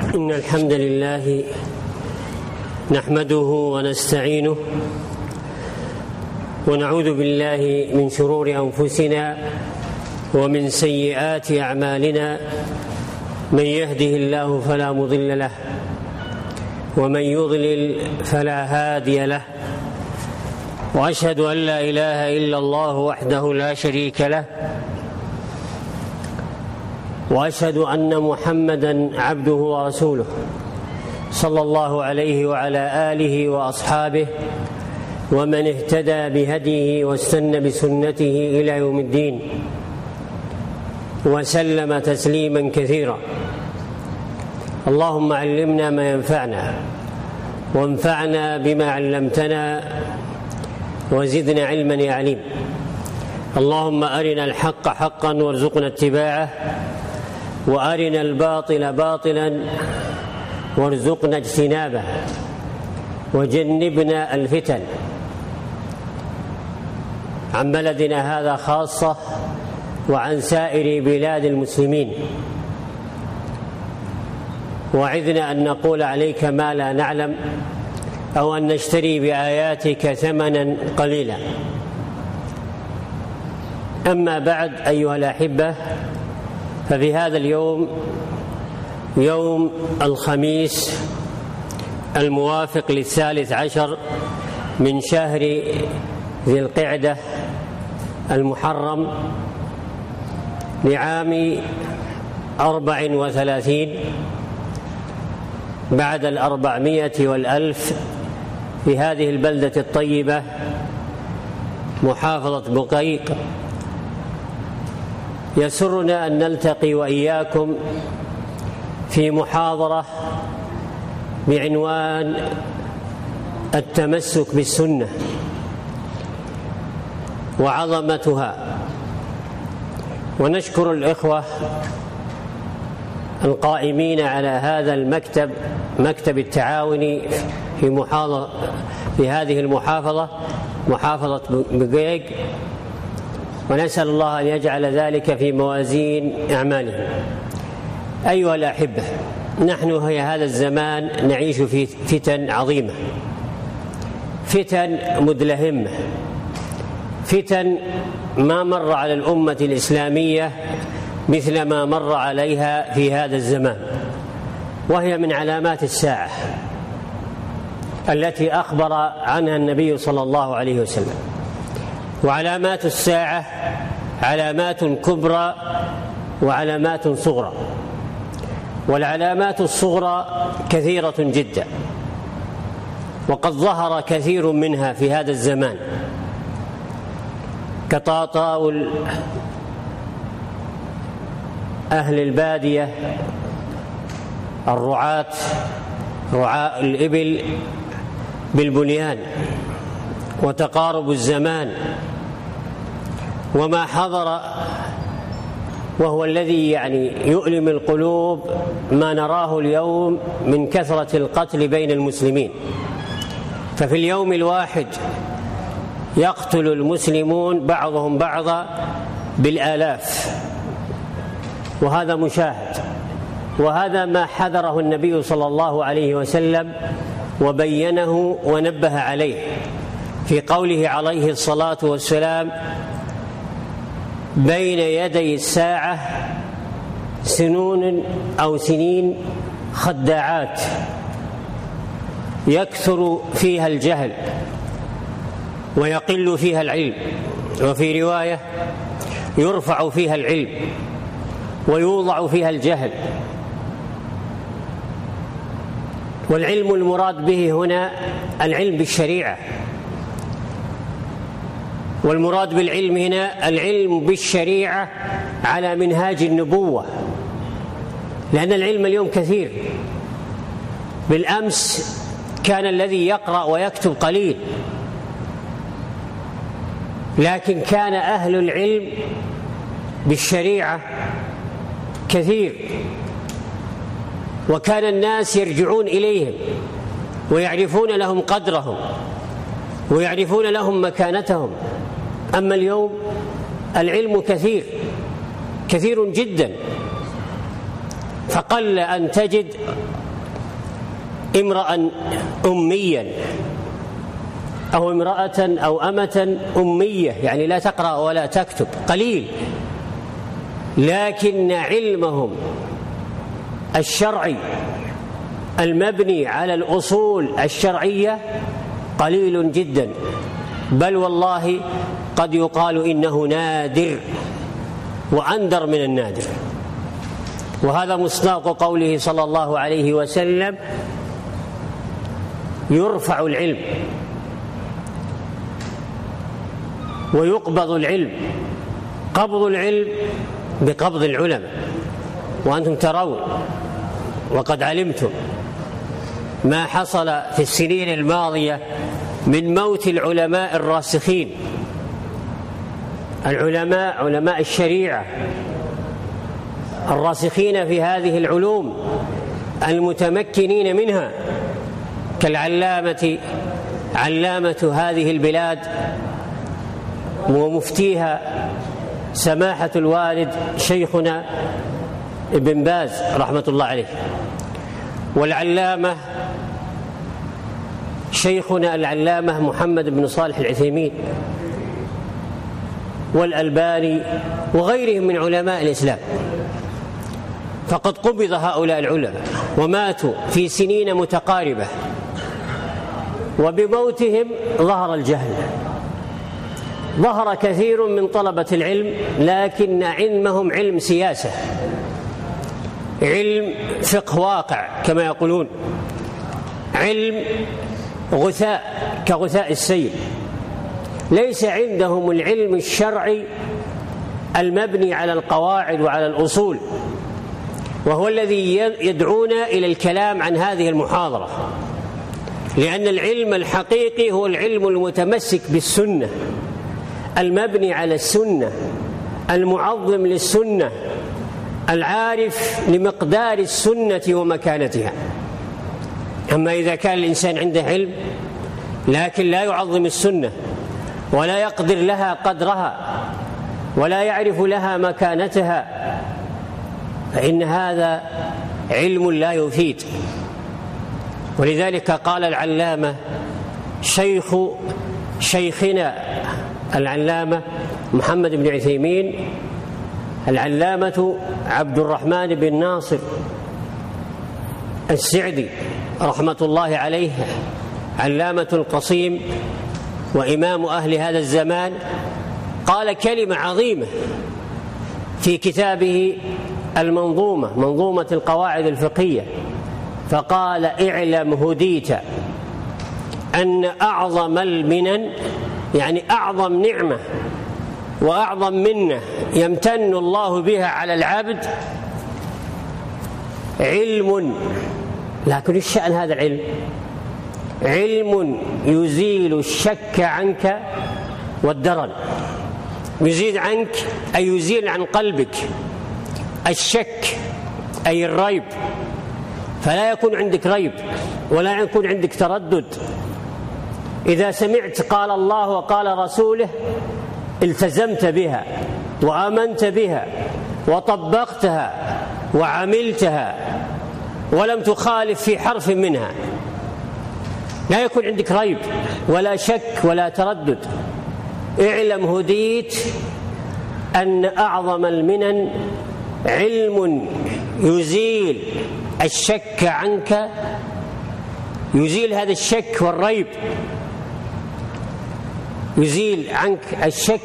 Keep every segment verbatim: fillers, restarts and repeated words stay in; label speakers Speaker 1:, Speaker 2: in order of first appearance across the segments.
Speaker 1: إن الحمد لله نحمده ونستعينه ونعوذ بالله من شرور أنفسنا ومن سيئات أعمالنا. من يهده الله فلا مضل له ومن يضلل فلا هادي له، وأشهد أن لا إله إلا الله وحده لا شريك له، وأشهد أن محمدًا عبده ورسوله صلى الله عليه وعلى آله وأصحابه ومن اهتدى بهديه واستنى بسنته إلى يوم الدين، وسلم تسليمًا كثيرا. اللهم علمنا ما ينفعنا وانفعنا بما علمتنا وزدنا علما يا عليم. اللهم أرنا الحق حقا وارزقنا اتباعه، وأرنا الباطل باطلا وارزقنا اجتنابه، وجنبنا الفتن عن بلدنا هذا خاصة وعن سائر بلاد المسلمين. وعظنا أن نقول عليك ما لا نعلم أو أن نشتري بآياتك ثمنا قليلا. أما بعد، أيها الأحبة، ففي هذا اليوم يوم الخميس الموافق للثالث عشر من شهر ذي القعدة المحرم لعام أربع وثلاثين بعد الأربعمائة والألف في هذه البلدة الطيبة محافظة بقيق. يسرنا أن نلتقي وإياكم في محاضرة بعنوان التمسك بالسنة وعظمتها. ونشكر الإخوة القائمين على هذا المكتب، مكتب التعاون في محافظة في هذه المحافظة محافظة بقيق، ونسأل الله أن يجعل ذلك في موازين أعمالهم. أيها الأحبة، نحن في هذا الزمان نعيش في فتن عظيمة، فتن مدلهمة، فتن ما مر على الأمة الإسلامية مثل ما مر عليها في هذا الزمان، وهي من علامات الساعة التي أخبر عنها النبي صلى الله عليه وسلم. وعلامات الساعة علامات كبرى وعلامات صغرى، والعلامات الصغرى كثيرة جدا، وقد ظهر كثير منها في هذا الزمان، كتطاول أهل البادية، الرعاة رعاء الإبل بالبنيان، وتقارب الزمان، وما حضر وهو الذي يعني يؤلم القلوب ما نراه اليوم من كثرة القتل بين المسلمين. ففي اليوم الواحد يقتل المسلمون بعضهم بعضا بالآلاف، وهذا مشاهد، وهذا ما حذره النبي صلى الله عليه وسلم وبينه ونبه عليه في قوله عليه الصلاة والسلام: بين يدي الساعة سنون أو سنين خداعات يكثر فيها الجهل ويقل فيها العلم، وفي رواية يرفع فيها العلم ويوضع فيها الجهل. والعلم المراد به هنا العلم بالشريعة، والمراد بالعلم هنا العلم بالشريعة على منهاج النبوة، لأن العلم اليوم كثير. بالأمس كان الذي يقرأ ويكتب قليل، لكن كان أهل العلم بالشريعة كثير، وكان الناس يرجعون إليهم ويعرفون لهم قدرهم ويعرفون لهم مكانتهم. أما اليوم العلم كثير كثير جدا، فقل أن تجد امرأ أميا أو امرأة أو أمة أمية، يعني لا تقرأ ولا تكتب، قليل، لكن علمهم الشرعي المبني على الأصول الشرعية قليل جدا، بل والله قد يقال إنه نادر وأندر من النادر. وهذا مصداق قوله صلى الله عليه وسلم: يرفع العلم ويقبض العلم، قبض العلم بقبض العلماء. وأنتم ترون وقد علمتم ما حصل في السنين الماضية من موت العلماء الراسخين، العلماء علماء الشريعة الراسخين في هذه العلوم المتمكنين منها، كالعلامة علامة هذه البلاد ومفتيها سماحة الوالد شيخنا ابن باز رحمة الله عليه، والعلامة شيخنا العلامة محمد بن صالح العثيمين، والألباني وغيرهم من علماء الإسلام. فقد قبض هؤلاء العلماء وماتوا في سنين متقاربة، وبموتهم ظهر الجهل، ظهر كثير من طلبة العلم لكن علمهم علم سياسة، علم فقه واقع كما يقولون، علم غثاء كغثاء السيل، ليس عندهم العلم الشرعي المبني على القواعد وعلى الأصول، وهو الذي يدعونا إلى الكلام عن هذه المحاضرة، لأن العلم الحقيقي هو العلم المتمسك بالسنة، المبني على السنة، المعظم للسنة، العارف لمقدار السنة ومكانتها. أما إذا كان الإنسان عنده علم لكن لا يعظم السنة ولا يقدر لها قدرها ولا يعرف لها مكانتها، فإن هذا علم لا يفيد. ولذلك قال العلامة شيخ شيخنا العلامة محمد بن عثيمين، العلامة عبد الرحمن بن ناصر السعدي رحمة الله عليه، علامة القصيم وإمام أهل هذا الزمان، قال كلمة عظيمة في كتابه المنظومة، منظومة القواعد الفقهية، فقال: اعلم هديت أن أعظم المنن، يعني أعظم نعمة وأعظم منة يمتن الله بها على العبد علم. لكن الشأن هذا العلم علم يزيل الشك عنك والدرن، يزيل عنك أي يزيل عن قلبك الشك أي الريب، فلا يكون عندك ريب ولا يكون عندك تردد. إذا سمعت قال الله وقال رسوله التزمت بها وآمنت بها وطبقتها وعملتها ولم تخالف في حرف منها، لا يكون عندك ريب ولا شك ولا تردد. اعلم هديت أن أعظم المنن علم يزيل الشك عنك، يزيل هذا الشك والريب، يزيل عنك الشك،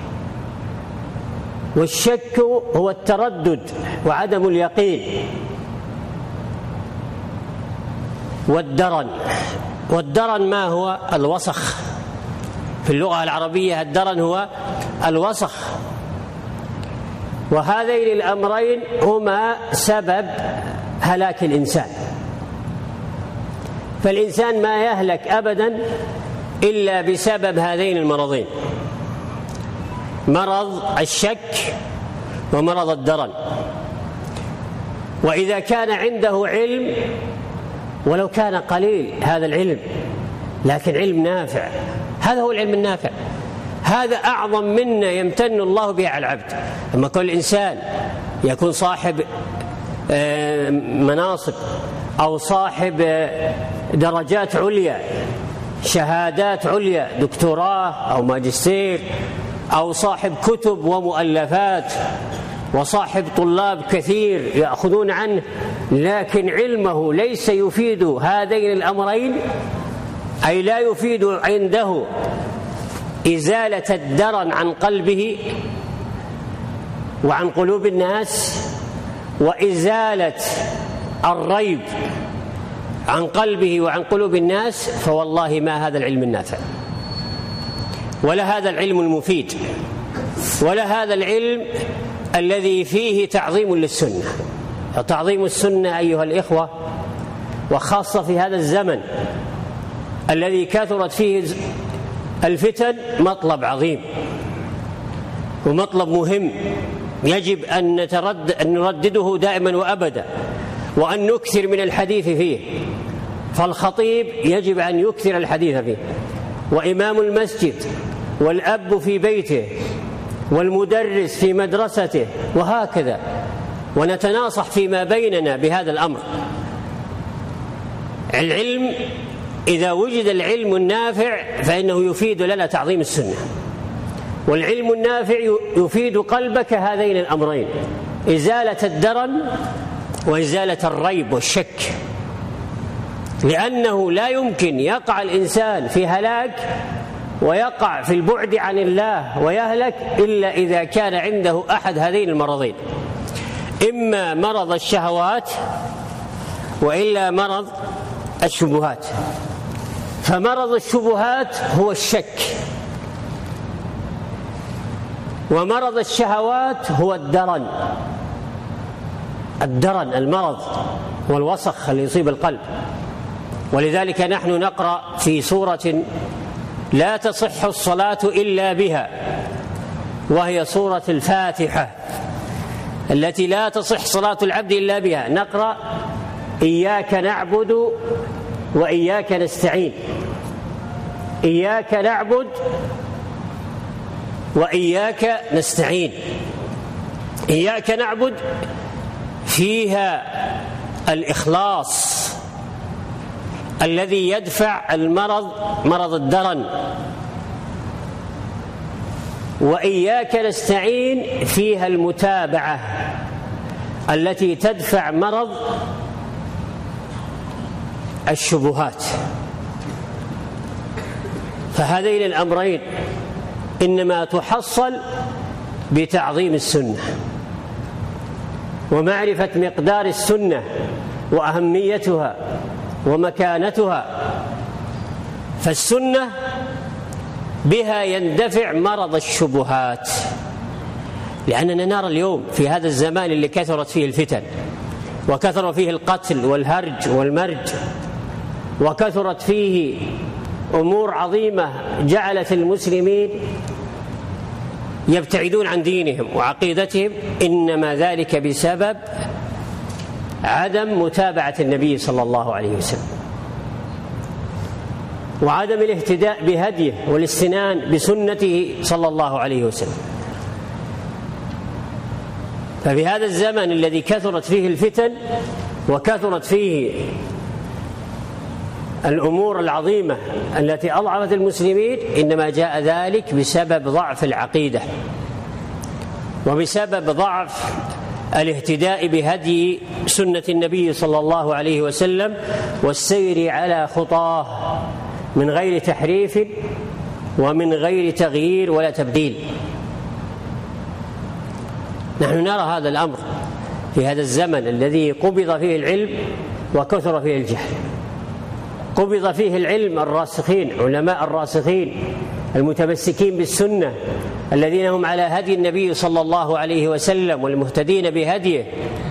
Speaker 1: والشك هو التردد وعدم اليقين، والدرن، والدرن ما هو؟ الوسخ. في اللغة العربية الدرن هو الوسخ، وهذين الأمرين هما سبب هلاك الإنسان. فالإنسان ما يهلك أبدا إلا بسبب هذين المرضين، مرض الشك ومرض الدرن. وإذا كان عنده علم ولو كان قليل هذا العلم لكن علم نافع، هذا هو العلم النافع، هذا أعظم منة يمتن الله بها على العبد. أما كل إنسان يكون صاحب مناصب أو صاحب درجات عليا، شهادات عليا، دكتوراه أو ماجستير، أو صاحب كتب ومؤلفات وصاحب طلاب كثير يأخذون عنه، لكن علمه ليس يفيد هذين الأمرين، أي لا يفيد عنده إزالة الدرن عن قلبه وعن قلوب الناس، وإزالة الريب عن قلبه وعن قلوب الناس، فوالله ما هذا العلم النافع، ولا هذا العلم المفيد، ولا هذا العلم الذي فيه تعظيم للسنة. تعظيم السنة أيها الإخوة، وخاصة في هذا الزمن الذي كثرت فيه الفتن، مطلب عظيم ومطلب مهم يجب أن نترد أن نردده دائما وأبدا، وأن نكثر من الحديث فيه. فالخطيب يجب أن يكثر الحديث فيه، وإمام المسجد، والأب في بيته، والمدرس في مدرسته، وهكذا، ونتناصح فيما بيننا بهذا الأمر. العلم إذا وجد العلم النافع فإنه يفيد لنا تعظيم السنة، والعلم النافع يفيد قلبك هذين الأمرين: إزالة الدرن وإزالة الريب والشك، لأنه لا يمكن يقع الإنسان في هلاك ويقع في البعد عن الله ويهلك إلا إذا كان عنده أحد هذين المرضين، إما مرض الشهوات وإلا مرض الشبهات. فمرض الشبهات هو الشك، ومرض الشهوات هو الدرن، الدرن المرض والوسخ اللي يصيب القلب. ولذلك نحن نقرأ في سورة لا تصح الصلاة إلا بها، وهي سورة الفاتحة التي لا تصح صلاة العبد إلا بها، نقرأ إياك نعبد وإياك نستعين. إياك نعبد وإياك نستعين. إياك نعبد فيها الإخلاص الذي يدفع المرض، مرض الدرن. وإياك نستعين فيها المتابعة التي تدفع مرض الشبهات. فهذين الأمرين إنما تحصل بتعظيم السنة ومعرفة مقدار السنة وأهميتها ومكانتها. فالسنة بها يندفع مرض الشبهات، لأننا نرى اليوم في هذا الزمان اللي كثرت فيه الفتن وكثر فيه القتل والهرج والمرج وكثرت فيه أمور عظيمة جعلت المسلمين يبتعدون عن دينهم وعقيدتهم، إنما ذلك بسبب عدم متابعة النبي صلى الله عليه وسلم وعدم الاهتداء بهديه والاستنان بسنته صلى الله عليه وسلم. ففي هذا الزمن الذي كثرت فيه الفتن وكثرت فيه الأمور العظيمة التي أضعفت المسلمين، إنما جاء ذلك بسبب ضعف العقيدة وبسبب ضعف الاهتداء بهدي سنة النبي صلى الله عليه وسلم والسير على خطاه من غير تحريف ومن غير تغيير ولا تبديل. نحن نرى هذا الأمر في هذا الزمن الذي قبض فيه العلم وكثر فيه الجهل. قبض فيه العلم الراسخين، علماء الراسخين المتمسكين بالسنة الذين هم على هدي النبي صلى الله عليه وسلم والمهتدين بهديه،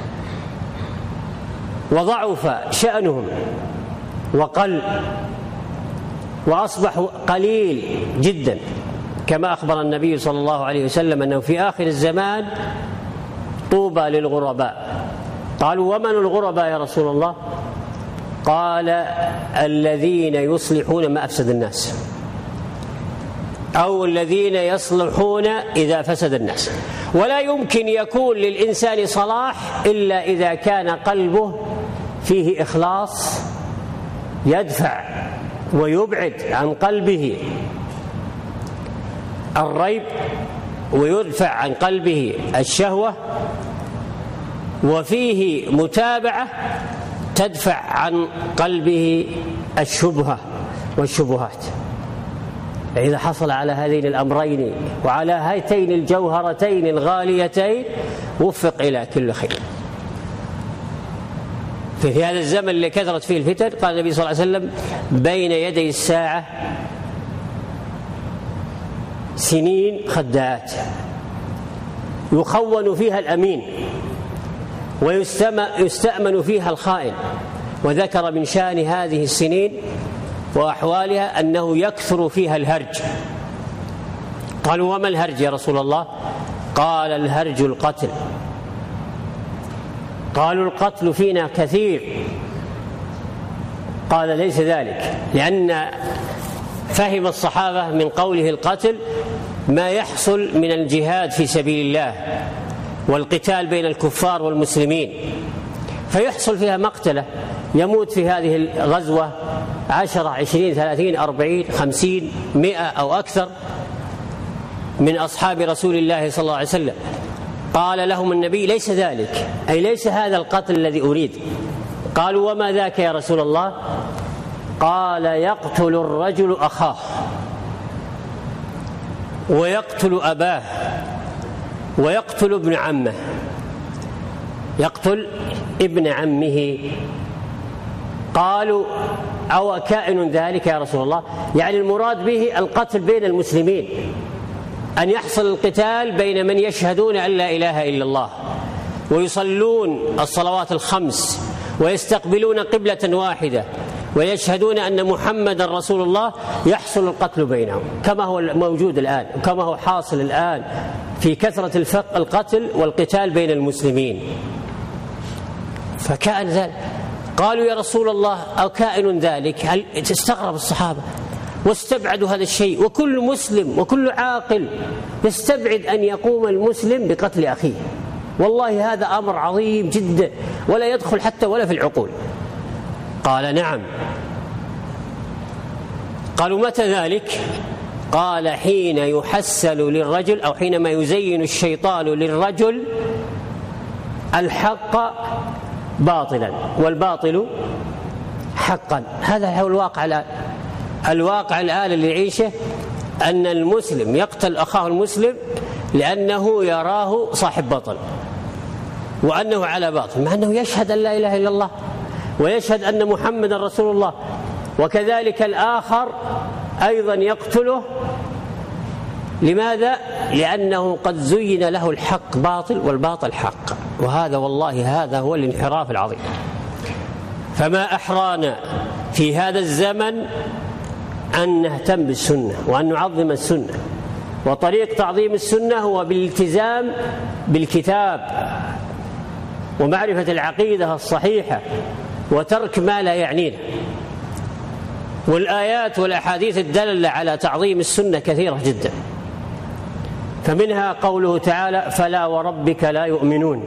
Speaker 1: وضعف شأنهم وقل وأصبح قليل جدا، كما أخبر النبي صلى الله عليه وسلم أنه في آخر الزمان طوبى للغرباء. قالوا ومن الغرباء يا رسول الله؟ قال الذين يصلحون ما أفسد الناس، أو الذين يصلحون إذا فسد الناس. ولا يمكن يكون للإنسان صلاح إلا إذا كان قلبه فيه إخلاص يدفع ويبعد عن قلبه الريب، ويدفع عن قلبه الشهوة، وفيه متابعة تدفع عن قلبه الشبهة والشبهات. إذا حصل على هذين الأمرين وعلى هاتين الجوهرتين الغاليتين وفق إلى كل خير. في هذا الزمن اللي كثرت فيه الفتن قال النبي صلى الله عليه وسلم: بين يدي الساعة سنين خداعات يخون فيها الأمين ويستأمن فيها الخائن. وذكر من شأن هذه السنين وأحوالها أنه يكثر فيها الهرج. قالوا: وما الهرج يا رسول الله؟ قال: الهرج القتل. قالوا: القتل فينا كثير. قال: ليس ذلك، لأن فهم الصحابة من قوله القتل ما يحصل من الجهاد في سبيل الله والقتال بين الكفار والمسلمين، فيحصل فيها مقتلة، يموت في هذه الغزوة عشرة عشرين ثلاثين أربعين خمسين مئة أو أكثر من أصحاب رسول الله صلى الله عليه وسلم. قال لهم النبي: ليس ذلك، أي ليس هذا القتل الذي أريد. قالوا: وما ذاك يا رسول الله؟ قال: يقتل الرجل أخاه ويقتل أباه ويقتل ابن عمه، يقتل ابن عمه. قالوا: أو كائن ذلك يا رسول الله؟ يعني المراد به القتل بين المسلمين، أن يحصل القتال بين من يشهدون أن لا إله إلا الله ويصلون الصلوات الخمس ويستقبلون قبلة واحدة ويشهدون أن محمد رسول الله، يحصل القتل بينهم كما هو موجود الآن وكما هو حاصل الآن في كثرة الفق القتل والقتال بين المسلمين. فكائن ذلك. قالوا: يا رسول الله أو كائن ذلك؟ هل استغرب الصحابة واستبعدوا هذا الشيء، وكل مسلم وكل عاقل يستبعد أن يقوم المسلم بقتل أخيه. والله هذا أمر عظيم جدا ولا يدخل حتى ولا في العقول. قال: نعم. قالوا: متى ذلك؟ قال: حين يحسل للرجل أو حينما يزين الشيطان للرجل الحق باطلا والباطل حقا. هذا هو الواقع الآن. الواقع الآن اللي يعيشه أن المسلم يقتل أخاه المسلم لأنه يراه صاحب باطل وأنه على باطل، مع أنه يشهد أن لا إله إلا الله ويشهد أن محمد رسول الله. وكذلك الآخر أيضا يقتله. لماذا؟ لأنه قد زين له الحق باطل والباطل حق. وهذا والله هذا هو الانحراف العظيم. فما أحرانا في هذا الزمن أن نهتم بالسنة وأن نعظم السنة. وطريق تعظيم السنة هو بالالتزام بالكتاب ومعرفة العقيدة الصحيحة وترك ما لا يعنينا. والآيات والأحاديث الدالة على تعظيم السنة كثيرة جدا، فمنها قوله تعالى: فلا وربك لا يؤمنون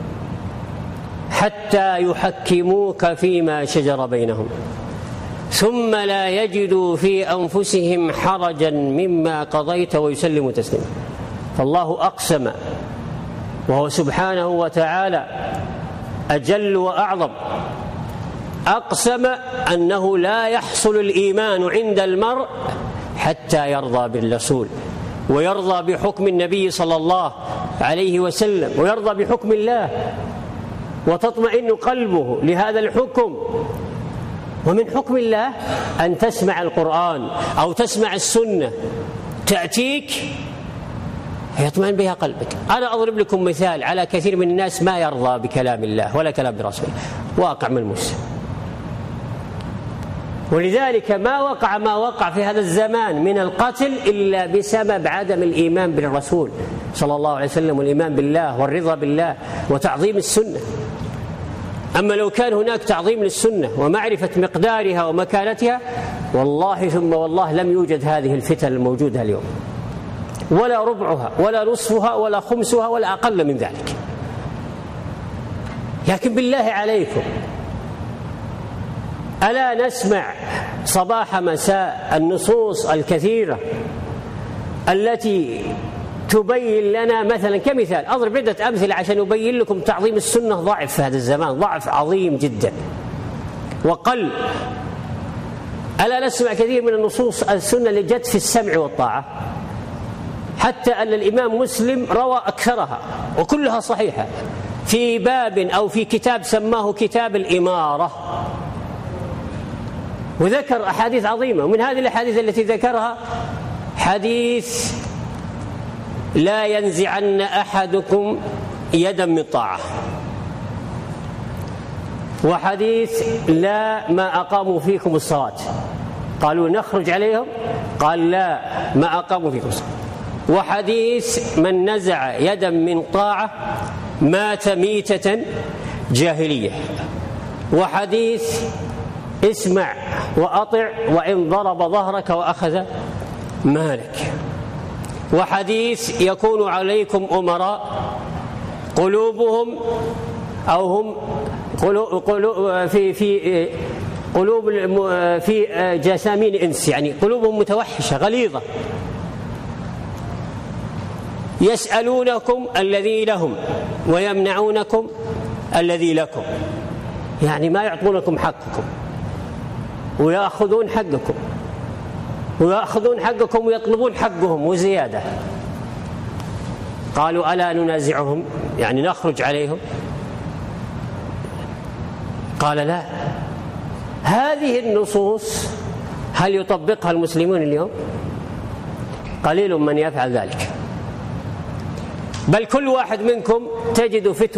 Speaker 1: حتى يحكموك فيما شجر بينهم ثم لا يجدوا في أنفسهم حرجا مما قضيت ويسلموا تسليما. فالله أقسم وهو سبحانه وتعالى أجل وأعظم، أقسم أنه لا يحصل الإيمان عند المرء حتى يرضى بالرسول ويرضى بحكم النبي صلى الله عليه وسلم ويرضى بحكم الله، وتطمئن قلبه لهذا الحكم. ومن حكم الله أن تسمع القرآن أو تسمع السنة تأتيك يطمئن بها قلبك. أنا أضرب لكم مثال على كثير من الناس ما يرضى بكلام الله ولا كلام برسوله، واقع من المسلم. ولذلك ما وقع ما وقع في هذا الزمان من القتل إلا بسبب عدم الإيمان بالرسول صلى الله عليه وسلم والإيمان بالله والرضا بالله وتعظيم السنة. أما لو كان هناك تعظيم للسنة ومعرفة مقدارها ومكانتها والله ثم والله لم يوجد هذه الفتن الموجودة اليوم. ولا ربعها ولا نصفها ولا خمسها ولا أقل من ذلك. لكن بالله عليكم، ألا نسمع صباح مساء النصوص الكثيرة التي تبين لنا مثلا، كمثال أضرب عدة أمثلة عشان أبين لكم تعظيم السنة ضعف في هذا الزمان، ضعف عظيم جدا وقل. ألا نسمع كثير من النصوص السنة اللي جت في السمع والطاعة، حتى أن الإمام مسلم روى أكثرها وكلها صحيحة في باب أو في كتاب سماه كتاب الإمارة، وذكر أحاديث عظيمة. ومن هذه الأحاديث التي ذكرها حديث لا ينزعن أحدكم يدا من طاعة، وحديث لا ما أقاموا فيكم الصلاة، قالوا نخرج عليهم، قال لا ما أقاموا فيكم الصلاة. وحديث من نزع يدا من طاعة مات ميتة جاهلية. وحديث اسمع وأطع وإن ضرب ظهرك وأخذ مالك. وحديث يكون عليكم أمراء قلوبهم أو هم قلوب في في قلوب في جسامين إنس، يعني قلوبهم متوحشة غليظة، يسألونكم الذي لهم ويمنعونكم الذي لكم، يعني ما يعطونكم حقكم ويأخذون حقكم ويأخذون حقكم ويطلبون حقهم وزيادة. قالوا ألا ننازعهم، يعني نخرج عليهم؟ قال لا. هذه النصوص هل يطبقها المسلمون اليوم؟ قليل من يفعل ذلك، بل كل واحد منكم تجد فتوى